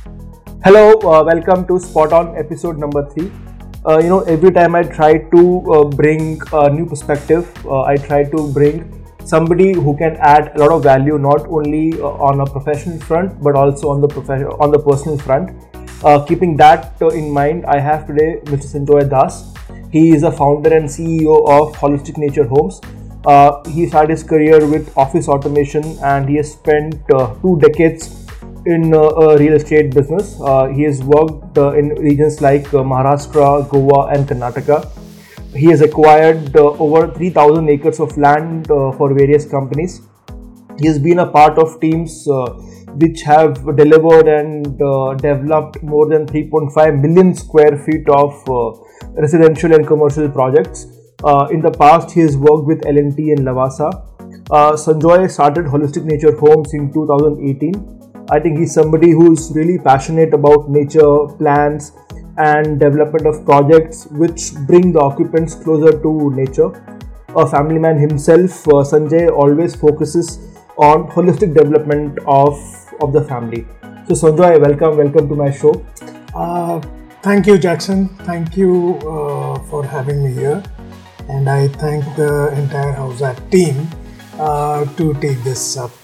Hello, welcome to Spot On episode number 3. Every time I try to bring a new perspective, I try to bring somebody who can add a lot of value not only on a professional front but also on the personal front. Keeping that in mind, I have today Mr. Sanjoy Das. He is a founder and CEO of Holistic Nature Homes. He started his career with office automation and he has spent 2 decades in real estate business. He has worked in regions like Maharashtra, Goa, and Karnataka. He has acquired over 3,000 acres of land for various companies. He has been a part of teams which have delivered and developed more than 3.5 million square feet of residential and commercial projects. In the past, he has worked with L&T and Lavasa. Sanjoy started Holistic Nature Homes in 2018. I think he's somebody who's really passionate about nature, plants, and development of projects which bring the occupants closer to nature. A family man himself, Sanjay always focuses on holistic development of the family. So Sanjay, welcome to my show. Thank you, Jackson. Thank you for having me here, and I thank the entire Houseat team to take this up,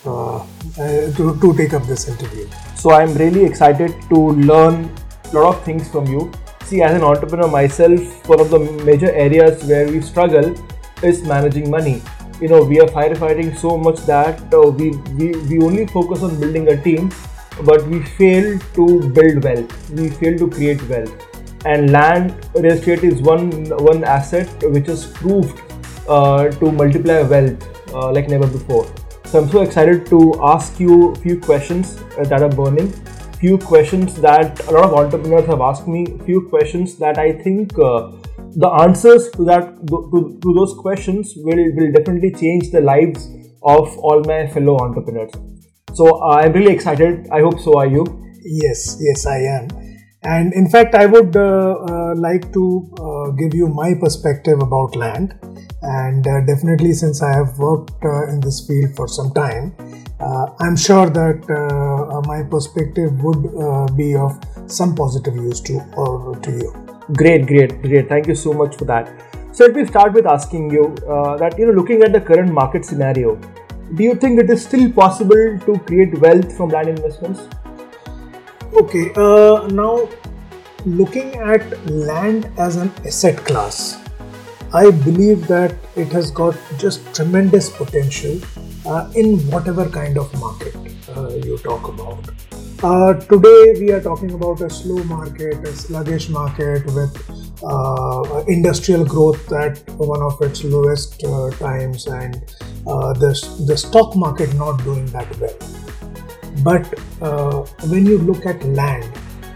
to take up this interview. So I'm really excited to learn a lot of things from you. See, as an entrepreneur myself, one of the major areas where we struggle is managing money. We are firefighting so much that we only focus on building a team, but we fail to build wealth. We fail to create wealth. And land real estate is one asset which is proved to multiply wealth like never before. So I'm so excited to ask you a few questions that are burning, few questions that a lot of entrepreneurs have asked me, few questions that I think the answers to those questions will definitely change the lives of all my fellow entrepreneurs. So I'm really excited. I hope so are you. Yes, I am. And in fact, I would like to give you my perspective about land. And definitely, since I have worked in this field for some time, I'm sure that my perspective would be of some positive use to you. Great. Thank you so much for that. So let me start with asking you that, looking at the current market scenario, do you think it is still possible to create wealth from land investments? Okay, now looking at land as an asset class, I believe that it has got just tremendous potential in whatever kind of market you talk about. Today we are talking about a slow market, a sluggish market with industrial growth at one of its lowest times, and the stock market not doing that well. But when you look at land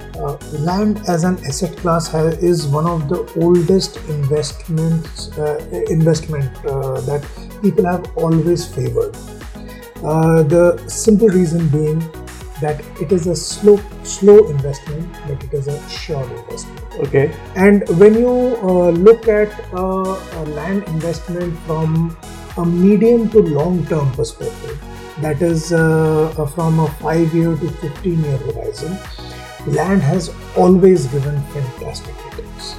as an asset class is one of the oldest investment that people have always favored. The simple reason being that it is a slow investment, but it is a sure investment. Okay. And when you look at a land investment from a medium to long-term perspective, that is from a 5-year to 15-year horizon, land has always given fantastic returns.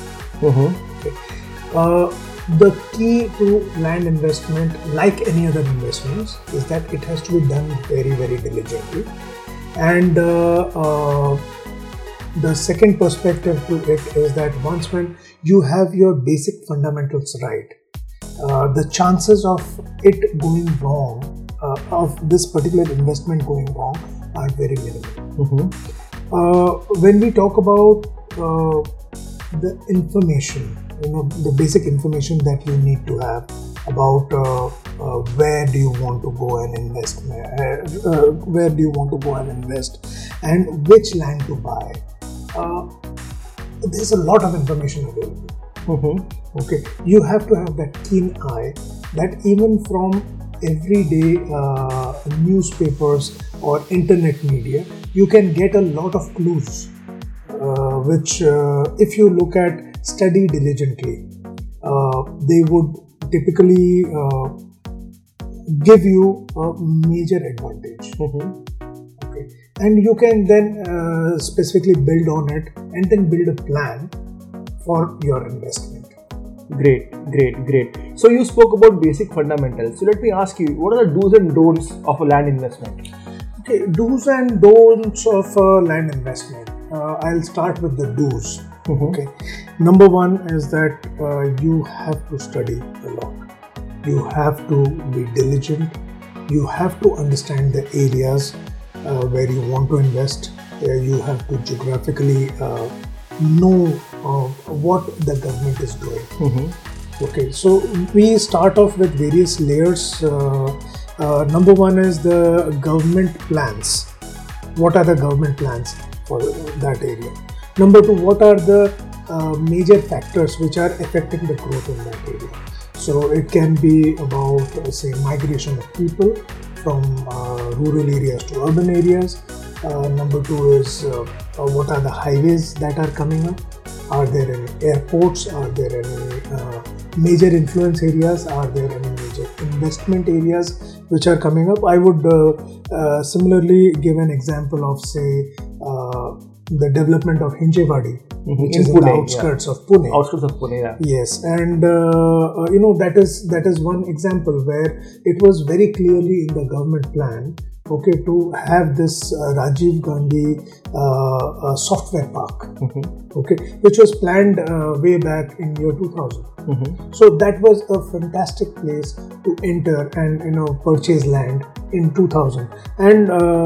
Okay. The key to land investment, like any other investments, is that it has to be done very, very diligently. And the second perspective to it is that once when you have your basic fundamentals right, the chances of it going wrong, of this particular investment going wrong, are very minimal. When we talk about the information, the basic information that you need to have about where do you want to go and invest, and which land to buy, there's a lot of information available. Okay, you have to have that keen eye that even from everyday newspapers or internet media, you can get a lot of clues, which if you look at, study diligently, they would typically give you a major advantage. Okay. and you can then specifically build on it and then build a plan for your investment. Great. So you spoke about basic fundamentals. So let me ask you, what are the do's and don'ts of a land investment? Okay, do's and don'ts of land investment. I'll start with the do's. Mm-hmm. Okay, number one is that you have to study a lot. You have to be diligent. You have to understand the areas where you want to invest. You have to geographically know what the government is doing. Mm-hmm. Okay, so we start off with various layers. Number one is the government plans. What are the government plans for that area? Number two, what are the major factors which are affecting the growth in that area? So it can be about, say, migration of people from rural areas to urban areas. Number two is what are the highways that are coming up? Are there any airports? Are there any major influence areas? Are there any major investment areas which are coming up? I would similarly give an example of, say, the development of Hinjewadi, which is in the outskirts of Pune. Outskirts of Pune, yeah. Yes, and that is one example where it was very clearly in the government plan, okay, to have this Rajiv Gandhi software park, okay, which was planned way back in year 2000. So that was a fantastic place to enter and purchase land in 2000. And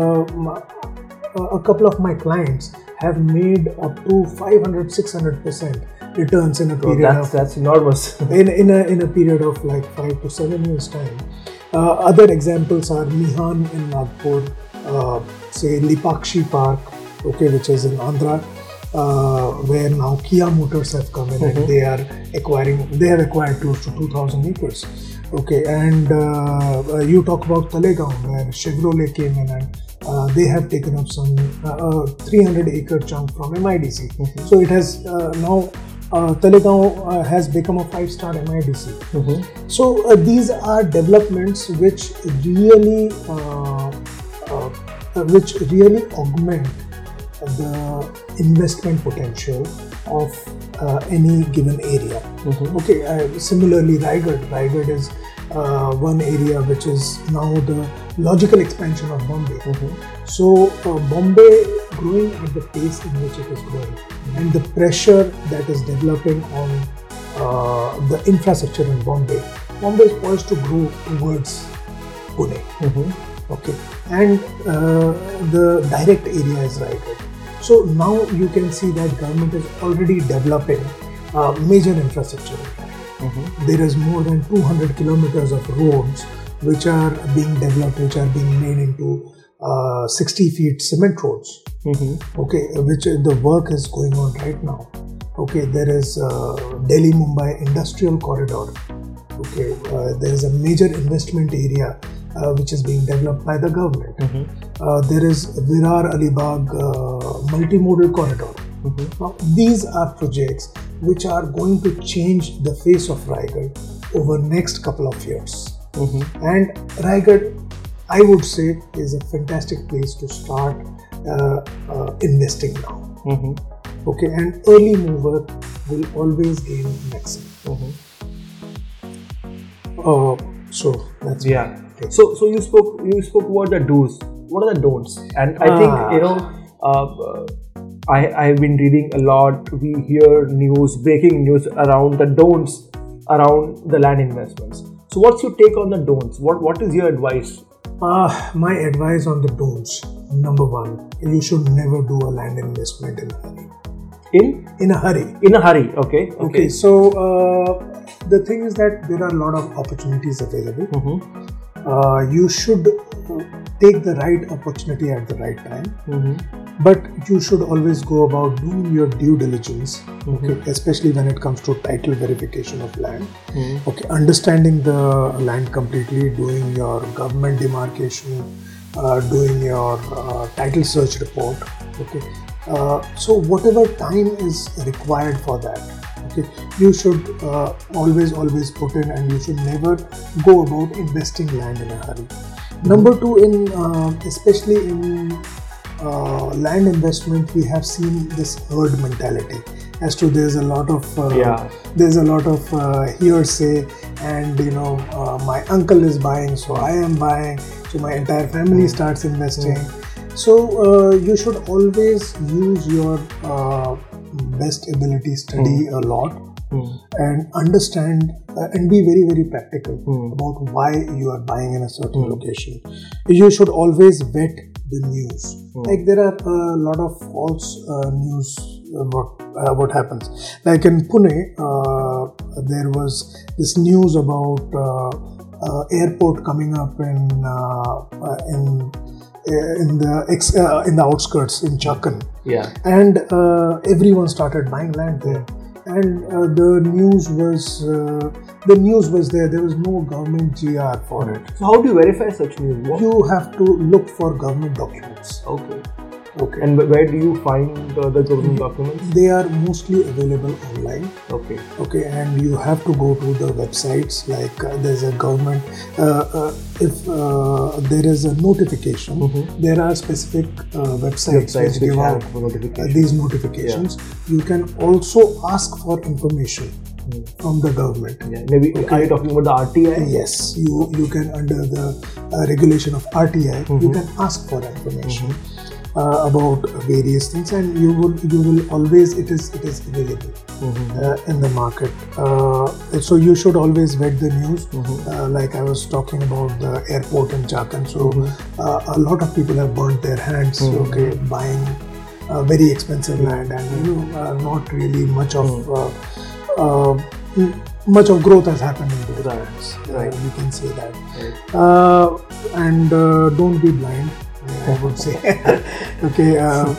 a couple of my clients have made up to 500-600% returns in a period that's enormous. in a period of like 5 to 7 years time. Other examples are Mihan in Nagpur, say Lipakshi Park, okay, which is in Andhra, where now Kia Motors have come in and they have acquired close to 2,000 acres. Okay, and you talk about Talegaon, where Chevrolet came in and they have taken up some 300-acre chunk from MIDC. So it has now Talegaon has become a 5-star MIDC. So these are developments which really augment the investment potential of any given area. Okay, similarly Raigad is one area which is now the logical expansion of Bombay. So Bombay growing at the pace in which it is growing, and the pressure that is developing on the infrastructure in Bombay is poised to grow towards Pune. Okay, and the direct area is Raigad. So now you can see that government is already developing major infrastructure. There is more than 200 kilometers of roads which are being developed, which are being made into 60 feet cement roads. Okay, which the work is going on right now. Okay, there is Delhi-Mumbai Industrial Corridor. Okay, there is a major investment area which is being developed by the government. There is Virar-Alibag multimodal corridor. Now, these are projects which are going to change the face of Raigad over next couple of years. And Raigad, I would say, is a fantastic place to start investing now. Okay, and early mover will always gain maximum. So that's So you spoke about the do's. What are the don'ts? And I think I have been reading a lot. We hear breaking news around the don'ts around the land investments. So what's your take on the don'ts? What is your advice? My advice on the don'ts. Number one, you should never do a land investment in a hurry. In a hurry. In a hurry. Okay. Okay. So the thing is that there are a lot of opportunities available. You should take the right opportunity at the right time. But you should always go about doing your due diligence, okay, especially when it comes to title verification of land. Okay, understanding the land completely, doing your government demarcation, doing your title search report. Okay, so whatever time is required for that, okay, you should always put in, and you should never go about investing land in a hurry. Number two, especially in land investment, we have seen this herd mentality. As to there's a lot of hearsay, and my uncle is buying, so I am buying, so my entire family starts investing. So you should always use your best ability, study a lot, and understand and be very, very practical about why you are buying in a certain location. You should always vet the news. Like there are a lot of false news about what happens. Like in Pune, there was this news about airport coming up in the outskirts in Chakan. Yeah. And everyone started buying land there. And the news was there. There was no government GR for it. So how do you verify such news? You have to look for government documents. Okay. Okay. And where do you find the government documents? They are mostly available online. Okay. Okay, and you have to go to the websites. Like there's a government. If there is a notification, there are specific websites which give out these notifications. You can also ask for information from the government. Yeah. Maybe are you talking about the RTI? Yes, you can, under the regulation of RTI, you can ask for information about various things, and you will always, it is available in the market. So you should alwaise vet the news. Like I was talking about the airport in Chakan. So a lot of people have burnt their hands buying very expensive land, and not really much of growth has happened in those lands. Right. We can say that. Right. And don't be blind, I would say. Okay.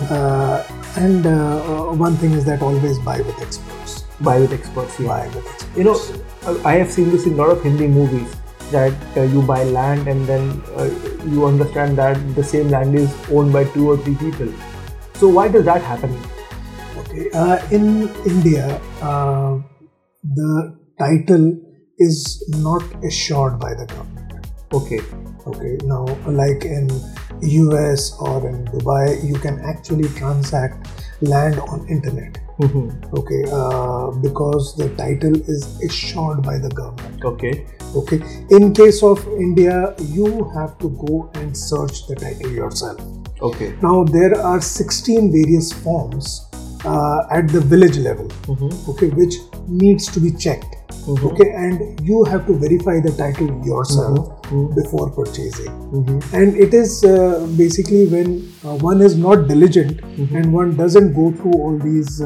And one thing is that always buy with experts. Buy with experts. Yeah. Buy with experts. I have seen this in a lot of Hindi movies, that you buy land and then you understand that the same land is owned by 2 or 3 people. So why does that happen? Okay. In India, the title is not assured by the government. Okay. Now, like in US or in Dubai, you can actually transact land on internet. Okay, because the title is assured by the government. Okay. In case of India, you have to go and search the title yourself. Okay. Now there are 16 various forms at the village level, okay, which needs to be checked. Okay, and you have to verify the title yourself before purchasing. And it is basically when one is not diligent and one doesn't go through all these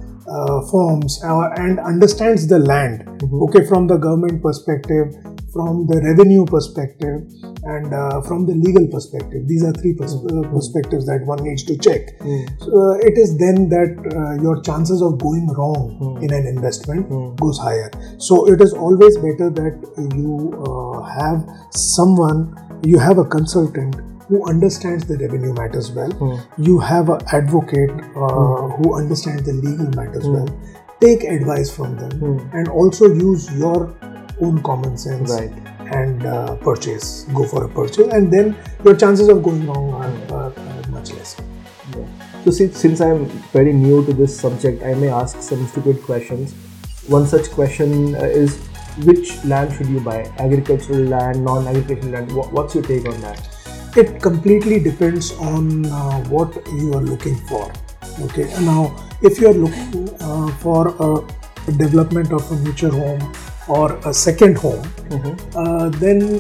forms and understands the land, okay, from the government perspective, from the revenue perspective, and from the legal perspective. These are 3 perspectives that one needs to check. So it is then that your chances of going wrong in an investment goes higher. So it is always better that you have someone, you have a consultant who understands the revenue matters well. You have an advocate who understands the legal matters well. Take advice from them and also use your own common sense. Right. And go for a purchase, and then your chances of going wrong are much less. Yeah. So since I am very new to this subject, I may ask some stupid questions. One such question is, which land should you buy? Agricultural land, non-agricultural land? What's your take on that? It completely depends on what you are looking for. Okay. Now, if you are looking for a development of a future home or a second home, then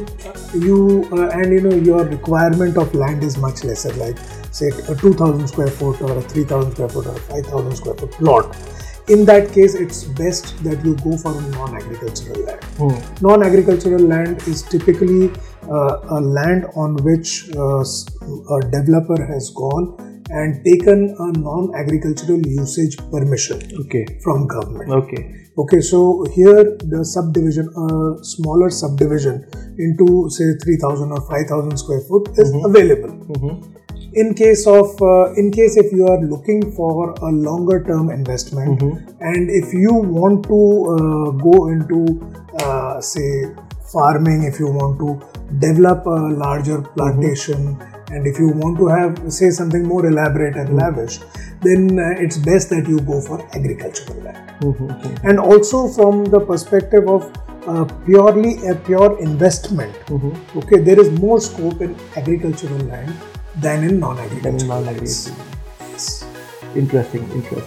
your requirement of land is much lesser, like say a 2,000 square foot or a 3,000 square foot or a 5,000 square foot plot. In that case, it's best that you go for a non-agricultural land. Non-agricultural land is typically a land on which a developer has gone and taken a non-agricultural usage permission from government. Okay, so here the subdivision, a smaller subdivision into say 3,000 or 5,000 square foot is available. In case if you are looking for a longer term investment, and if you want to go into say farming, if you want to develop a larger plantation And if you want to have, say, something more elaborate and lavish, then it's best that you go for agricultural land. And also from the perspective of purely a pure investment, okay, there is more scope in agricultural land than in non-agricultural lands. Yes. Interesting.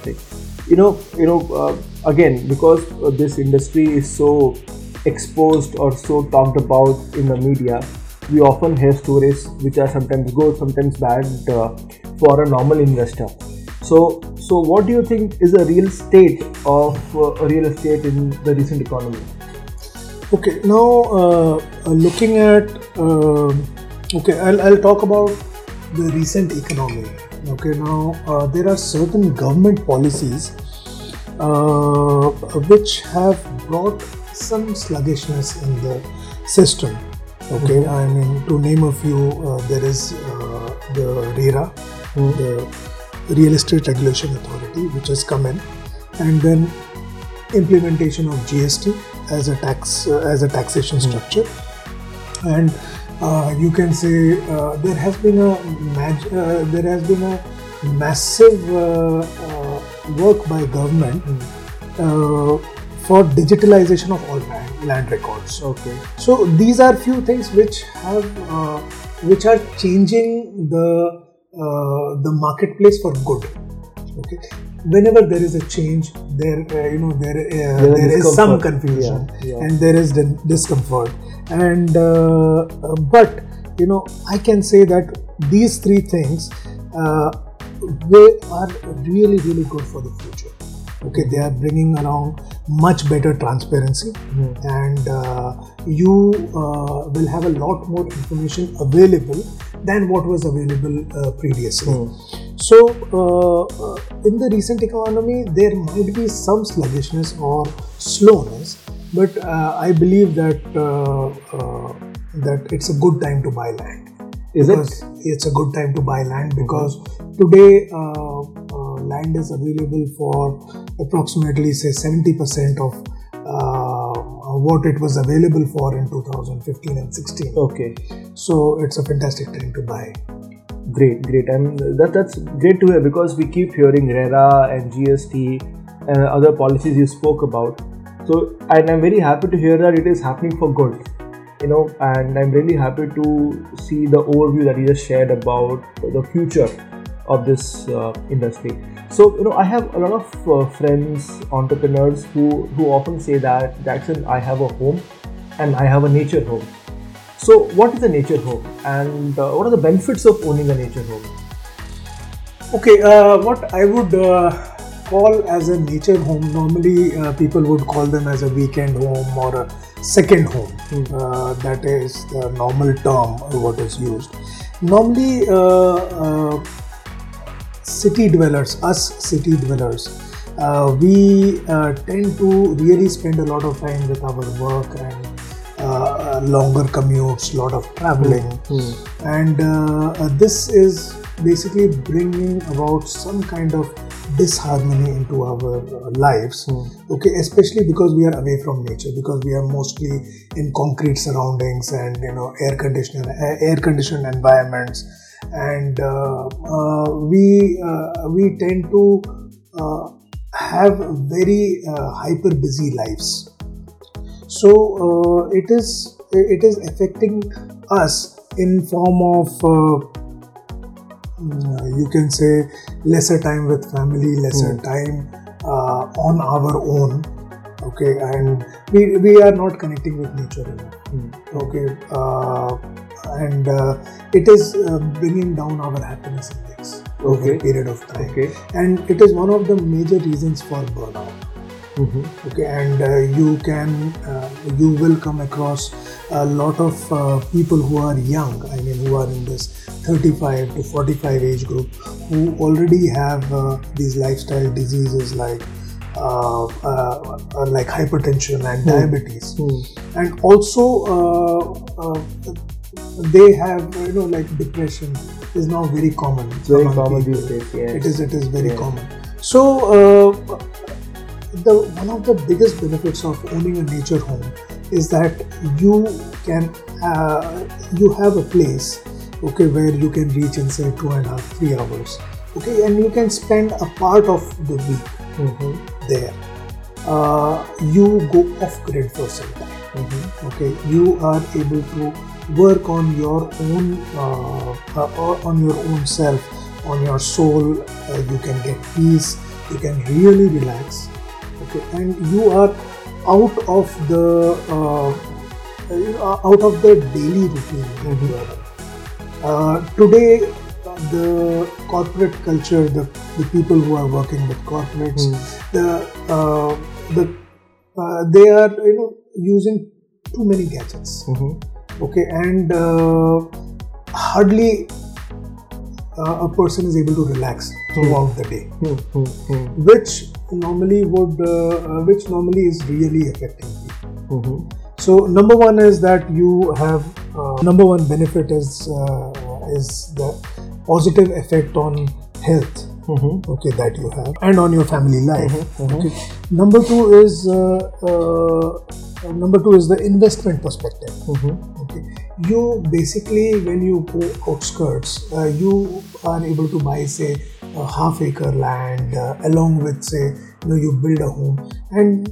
Again, because this industry is so exposed or so talked about in the media, we often hear stories which are sometimes good, sometimes bad for a normal investor. So what do you think is the real state of real estate in the recent economy? Okay, now looking at I'll talk about the recent economy. Okay, now there are certain government policies which have brought some sluggishness in the system. Okay, I mean, to name a few, there is the RERA, the Real Estate Regulation Authority, which has come in, and then implementation of GST as a taxation structure, and you can say there has been a massive work by government for digitalization of all land records. Okay. So these are few things which are changing the marketplace for good. Okay. Whenever there is a change, there is some confusion, and there is discomfort. And but I can say that these three things they are really, really good for the future. Okay, they are bringing along much better transparency, and you will have a lot more information available than what was available previously. So in the recent economy, there might be some sluggishness or slowness, but I believe that it's a good time to buy land. It's a good time to buy land because today land is available for approximately, say, 70% of what it was available for in 2015 and 16. Okay. So it's a fantastic time to buy. Great. I mean, that's great to hear, because we keep hearing RERA and GST and other policies you spoke about. So, and I'm very happy to hear that it is happening for good. And I'm really happy to see the overview that you just shared about the future of this industry. So, I have a lot of friends, entrepreneurs who often say that, Jackson, I have a home and I have a nature home. So, what is a nature home, and what are the benefits of owning a nature home? Okay, what I would call as a nature home, normally people would call them as a weekend home or a second home. That is the normal term what is used. Normally, city dwellers, we tend to really spend a lot of time with our work and longer commutes, lot of traveling, and this is basically bringing about some kind of disharmony into our lives. Okay, especially because we are away from nature, because we are mostly in concrete surroundings and air conditioned environments, and we tend to have very hyper busy lives. So it is affecting us in form of you can say lesser time with family, lesser time on our own. Okay, and we are not connecting with nature enough. Okay, and it is bringing down our happiness index over a period of time. Okay. And it is one of the major reasons for burnout. Okay, and you will come across a lot of people who are young, I mean who are in this 35 to 45 age group, who already have these lifestyle diseases like hypertension and diabetes, and also they have like depression is now very common. It's very common these days. Yes. It is very common. So one of the biggest benefits of owning a nature home is that you have a place okay, where you can reach in say 2.5-3 hours, okay, and you can spend a part of the week there. You go off grid for some time. Okay, you are able to work on your own self, on your soul. You can get peace. You can really relax. Okay, and you are out of the daily routine. Today, the corporate culture, the people who are working with corporates, they are using too many gadgets. Okay, and hardly a person is able to relax throughout the day, which normally is really affecting you. So number one is that you have number one benefit is the positive effect on health, okay, that you have, and on your family life. Okay. Number two is the investment perspective. Okay. You basically, when you go outskirts, you are able to buy say a half-acre land along with say you build a home, and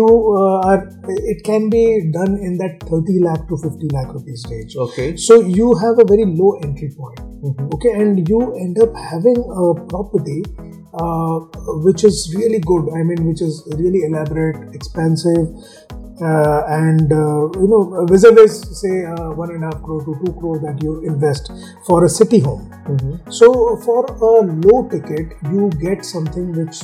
it can be done in that 30 lakh to 50 lakh rupees range. Okay. So you have a very low entry point. Okay, and you end up having a property which is really good. I mean, which is really elaborate, expensive, and vis-a-vis say 1.5 crore to 2 crore that you invest for a city home. So for a low ticket, you get something which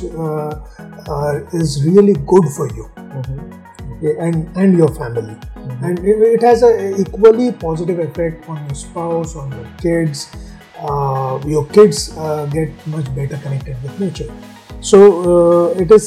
is really good for you, okay, and your family, and it has a equally positive effect on your spouse, on your kids. Your kids get much better connected with nature. So it is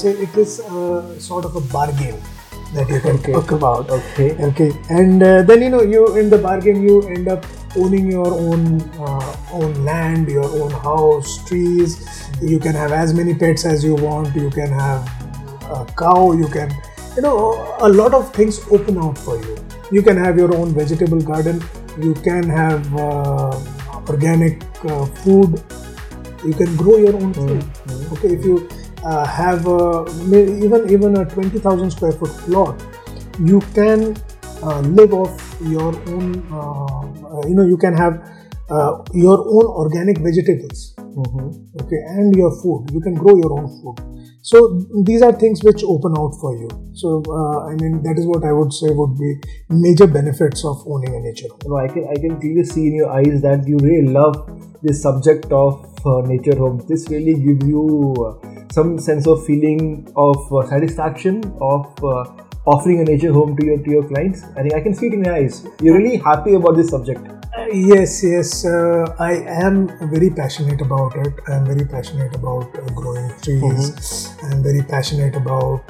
sort of a bargain that you can talk about. Okay. And then you in the bargain you end up owning your own land, your own house, trees. You can have as many pets as you want. You can have a cow. You can a lot of things open out for you. You can have your own vegetable garden. You can have organic food. You can grow your own food. Okay, if you have even a 20,000 square foot plot, you can live off your own. You can have your own organic vegetables. Okay, and your food. You can grow your own food. So these are things which open out for you. So that is what I would say would be major benefits of owning a nature home. I can clearly see in your eyes that you really love this subject of nature home. This really gives you some sense of feeling of satisfaction of offering a nature home to your clients. I think I can see it in your eyes. You're really happy about this subject. Yes. I am very passionate about it. I am very passionate about growing trees. I am very passionate about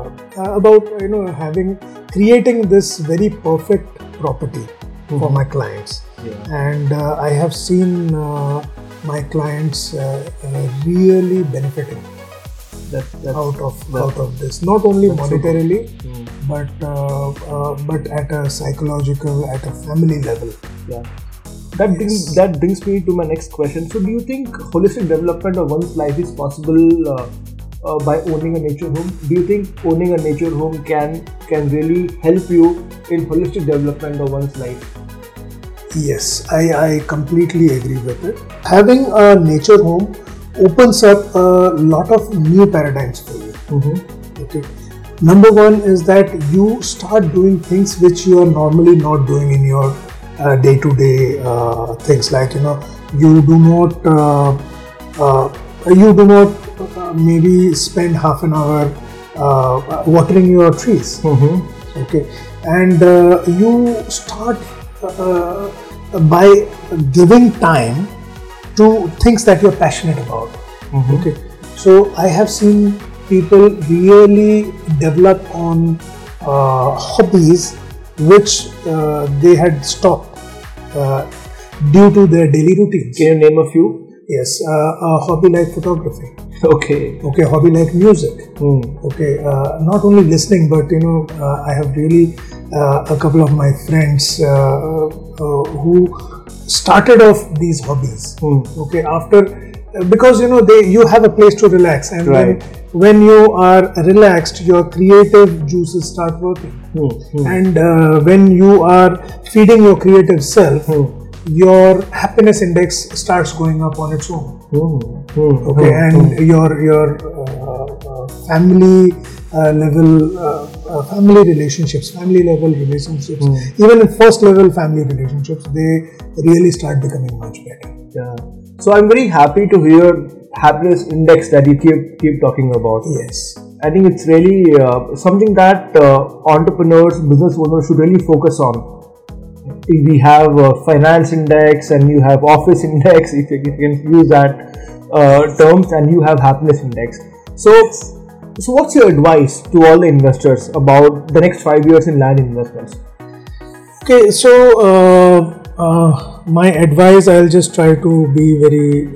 creating this very perfect property for my clients. And I have seen my clients really benefiting out of this, not only monetarily, but at a psychological, at a family level. Yeah. That brings me to my next question. So do you think holistic development of one's life is possible by owning a nature home? Do you think owning a nature home can really help you in holistic development of one's life? Yes, I completely agree with it. Having a nature home opens up a lot of new paradigms for you. Okay. Number one is that you start doing things which you are normally not doing in your day-to-day things, like you do not maybe spend half an hour watering your trees. Okay, and you start by giving time to things that you're passionate about. Okay, so I have seen people really develop on hobbies which they had stopped due to their daily routines. Can you name a few? Yes, a hobby like photography. Okay. Okay, a hobby like music. Okay, not only listening, but I have really a couple of my friends who started off these hobbies. Okay, after because you have a place to relax, and Right. when you are relaxed, your creative juices start working, and when you are feeding your creative self, your happiness index starts going up on its own. Okay, and your family level relationships, even in first level family relationships, they really start becoming much better. Yeah. So I'm very happy to hear happiness index that you keep talking about. Yes. I think it's really something that entrepreneurs, business owners should really focus on. We have finance index and you have office index, if you can use that terms, and you have happiness index. So what's your advice to all the investors about the next 5 years in land investments? Okay, so my advice, I'll just try to be very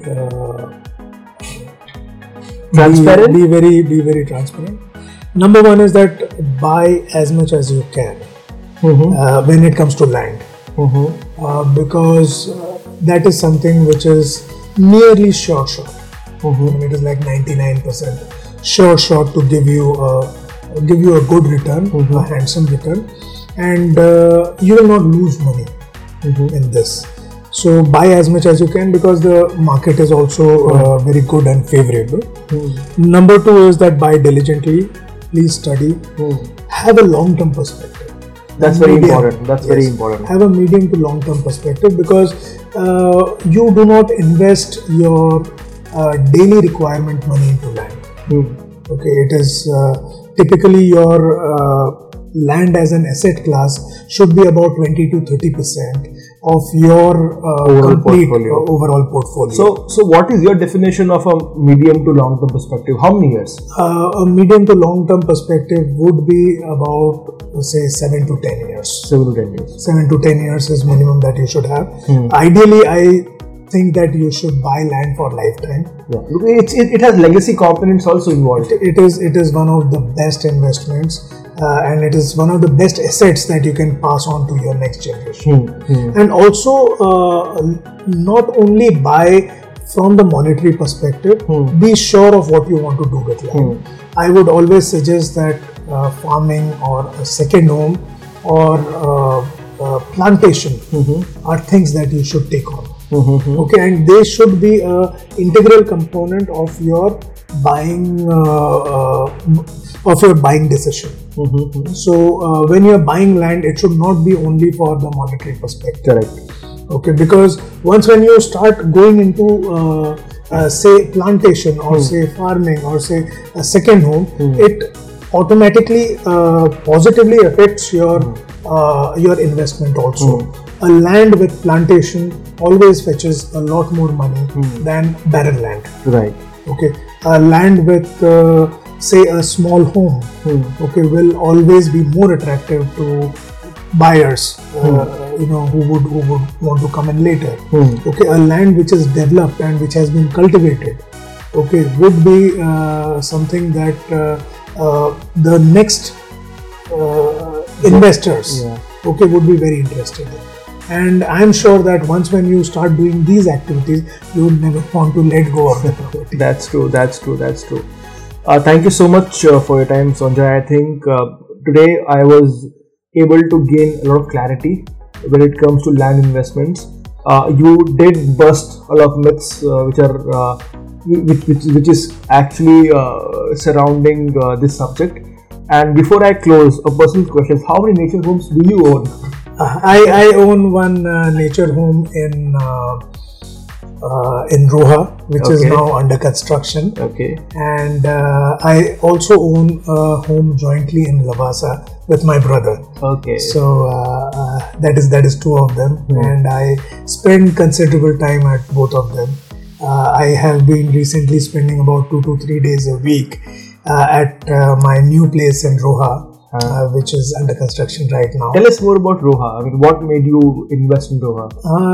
Transparent? Be very transparent. Number one is that buy as much as you can when it comes to land, because that is something which is nearly sure. It is like 99% sure to give you a good return, a handsome return, and you will not lose money in this. So buy as much as you can, because the market is also very good and favorable. Number two is that buy diligently. Please study. Have a long-term perspective. That's very important. Very important. Have a medium to long-term perspective, because you do not invest your daily requirement money into land. Okay, it is typically your land as an asset class should be about 20 to 30% of your overall portfolio. So what is your definition of a medium to long term perspective? How many years? A medium to long term perspective would be about, say, 7 to 10 years. 7 to 10 years. 7 to 10 years is minimum that you should have. Ideally, I think that you should buy land for lifetime. Yeah. It has legacy components also involved. It is one of the best investments, and it is one of the best assets that you can pass on to your next generation. And also, not only buy from the monetary perspective, be sure of what you want to do with land. I would always suggest that farming or a second home or plantation are things that you should take on. Okay, and they should be an integral component of your buying decision. So when you are buying land, it should not be only for the monetary perspective. Correct. Okay, because when you start going into say plantation or say farming or say a second home, it automatically positively affects your investment also. A land with plantation always fetches a lot more money than barren land. Right. Okay, a land with say a small home, okay, will always be more attractive to buyers, who would want to come in later. Okay, a land which is developed and which has been cultivated, okay, would be something that the next investors, okay, would be very interested in. And I'm sure that when you start doing these activities, you would never want to let go of the property. That's true. Thank you so much for your time, Sanjay. I think today I was able to gain a lot of clarity when it comes to land investments. You did bust a lot of myths which is actually surrounding this subject. And before I close, a personal question: how many nature homes do you own? I own one nature home in Roha, which is now under construction. Okay. And I also own a home jointly in Lavasa with my brother. Okay. So that is two of them, and I spend considerable time at both of them. I have been recently spending about 2 to 3 days a week at my new place in Roha. which is under construction right now. Tell us more about Roha. I mean, what made you invest in Roha?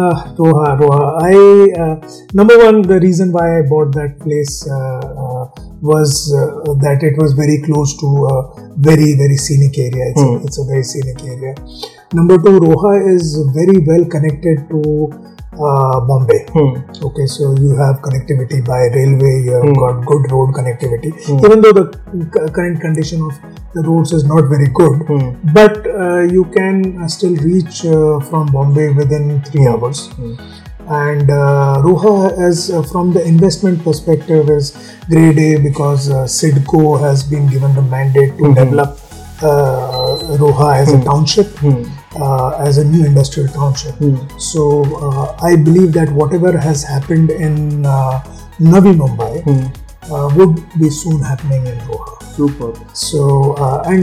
Roha. Number one, the reason why I bought that place was that it was very close to a very, very scenic area. It's a very scenic area. Number two, Roha is very well connected to Bombay. Okay, so you have connectivity by railway, you have got good road connectivity, even though the current condition of the roads is not very good, but you can still reach from Bombay within 3 hours. And Roha, as from the investment perspective, is grade A because SIDCO has been given the mandate to develop Roha as a township, as a new industrial township. So I believe that whatever has happened in Navi Mumbai would be soon happening in Roha. Super. So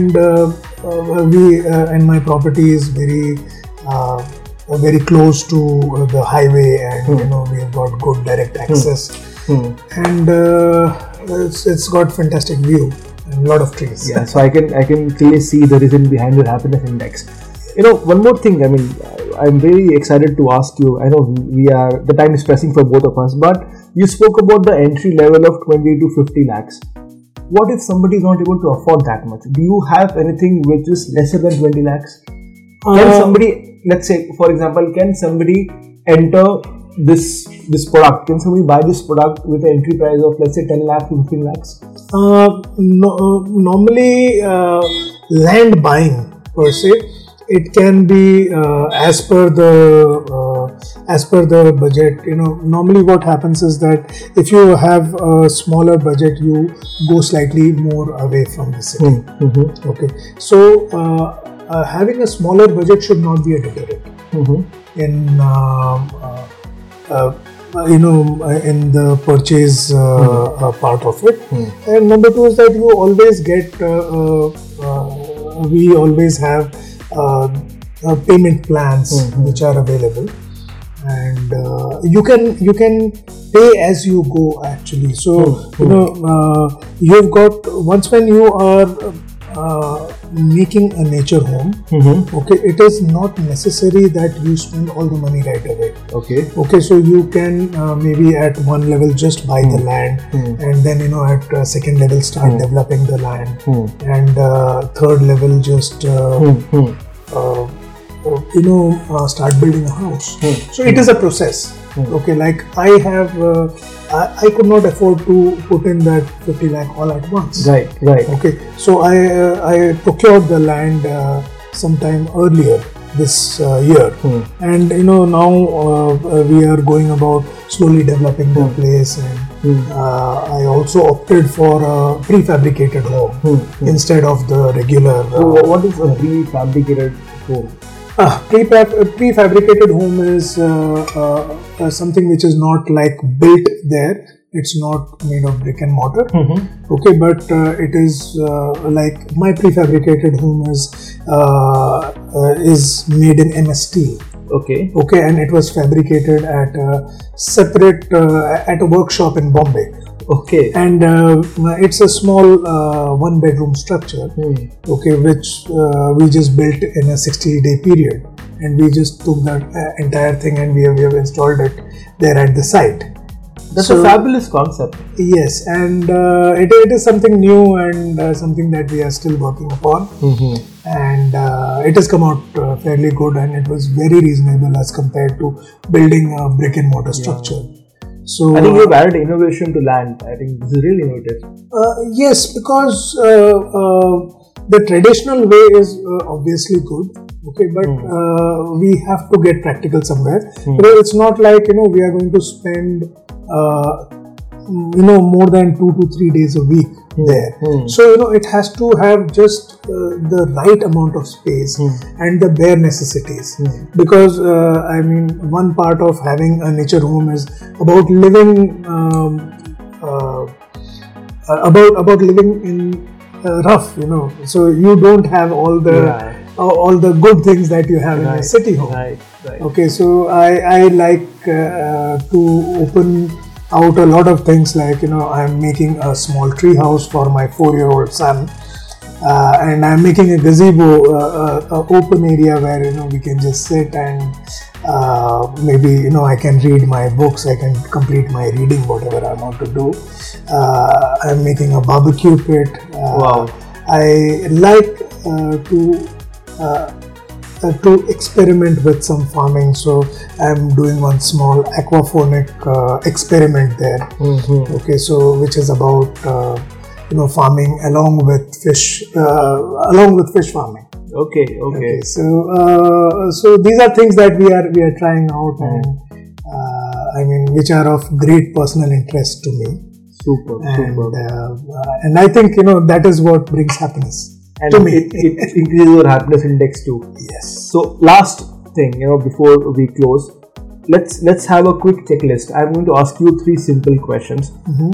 and my property is very close to the highway, and we have got good direct access, and it's got fantastic view and a lot of trees. Yeah, so I can clearly see the reason behind your happiness index. One more thing. I mean, I'm very excited to ask you. I know the time is pressing for both of us, but you spoke about the entry level of 20 to 50 lakhs. What if somebody is not able to afford that much? Do you have anything which is lesser than 20 lakhs? Can somebody, let's say, for example, can somebody enter this product? Can somebody buy this product with an entry price of, let's say, 10 lakhs to 15 lakhs? Normally, land buying per se, it can be as per the budget. Normally what happens is that if you have a smaller budget, you go slightly more away from the city. Okay, so having a smaller budget should not be a deterrent in in the purchase part of it. And number two is that you always get we always have payment plans which are available, and you can pay as you go actually. So you've got, once when you are making a nature home, okay, it is not necessary that you spend all the money right away. Okay, so you can maybe at one level just buy the land, and then at second level start developing the land, and third level just start building a house. So it is a process. Okay, like I could not afford to put in that 50 lakh all at once. Right. Okay, so I procured the land sometime earlier this year, and now we are going about slowly developing the place, and I also opted for a prefabricated home instead of the regular. So what is a prefabricated home? Prefabricated home is something which is not like built there. It's not made of brick and mortar. Okay, but it is like my prefabricated home is made in MS Steel. Okay, and it was fabricated at a separate at a workshop in Bombay. Okay, and it's a small one-bedroom structure. Okay, which we just built in a 60-day period, and we just took that entire thing and we have installed it there at the site. That's a fabulous concept. Yes, and it is something new and something that we are still working upon. And it has come out fairly good, and it was very reasonable as compared to building a brick and mortar structure. So I think you've added innovation to land. I think this is really innovative. Yes, because the traditional way is obviously good. Okay, but we have to get practical somewhere. It's not like we are going to spend more than 2 to 3 days a week there. So it has to have just the right amount of space and the bare necessities, because one part of having a nature home is about living about living in rough, so you don't have all the good things that you have in a city home. Right. Okay, so I like to open out a lot of things, like I'm making a small tree house for my 4-year-old son, and I'm making a gazebo, open area where we can just sit and maybe I can read my books, I can complete my reading, whatever I want to do. I'm making a barbecue pit. Wow. I like to experiment with some farming, so I'm doing one small aquaponic experiment there. Okay, so which is about farming along with fish farming. Okay. So these are things that we are trying out, and which are of great personal interest to me. Super. And I think that is what brings happiness. And it increases your happiness index too. Yes. So last thing, before we close, let's have a quick checklist. I'm going to ask you 3 simple questions.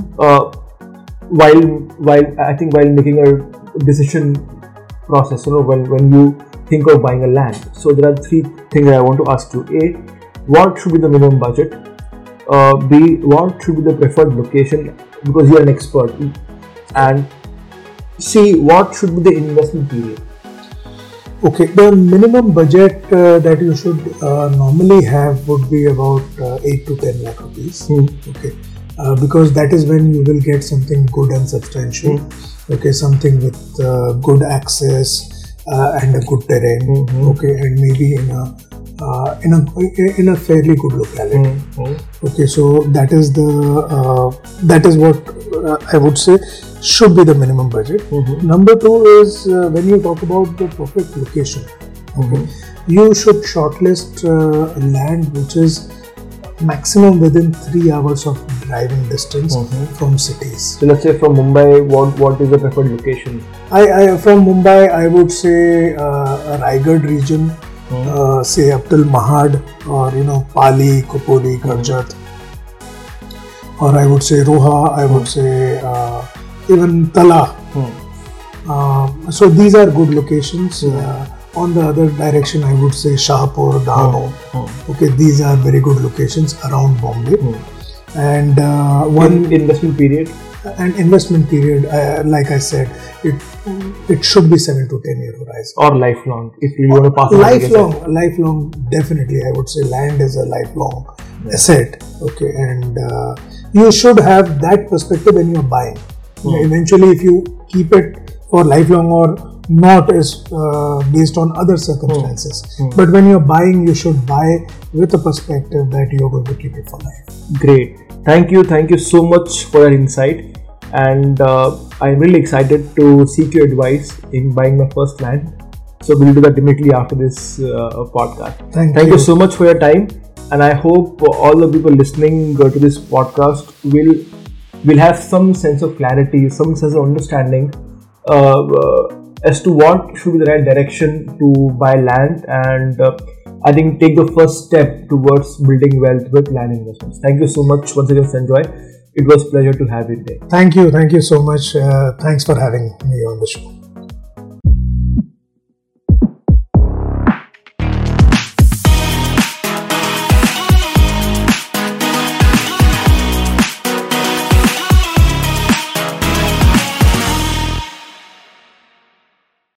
While making a decision process, when you think of buying a land. So there are 3 things that I want to ask you. A, what should be the minimum budget? B, what should be the preferred location, because you're an expert? And C, what should be the investment period? Okay, the minimum budget that you should normally have would be about 8 to 10 lakh rupees. Okay, because that is when you will get something good and substantial. Okay, something with good access and a good terrain. Okay, and maybe in a fairly good locality. Okay, so that is what I would say should be the minimum budget. Number 2 is when you talk about the perfect location. Okay, you should shortlist land which is maximum within 3 hours of driving distance from cities. So let's say from Mumbai, what is the preferred location? From Mumbai, I would say Raigad region. Say up till Mahad, or Pali, Khopoli, Karjat, or I would say Roha, I would say even Tala. So these are good locations. On the other direction, I would say Shahpur, Dahanu. Okay, these are very good locations around Bombay. And one investment period. An investment period, like I said, it should be 7 to 10 year horizon. Or lifelong, if you want to pass on. Lifelong, definitely. I would say land is a lifelong asset. Okay, and you should have that perspective when you're buying. Eventually, if you keep it for lifelong or not is based on other circumstances. But when you're buying, you should buy with a perspective that you're going to keep it for life. Great. Thank you so much for your insight, and I'm really excited to seek your advice in buying my first land. So we'll do that immediately after this podcast. Thank you so much for your time, and I hope all the people listening to this podcast will have some sense of clarity, some sense of understanding as to what should be the right direction to buy land, and I think take the first step towards building wealth with land investments. Thank you so much once again, Sanjoy. It was a pleasure to have you today. Thank you so much. Thanks for having me on the show.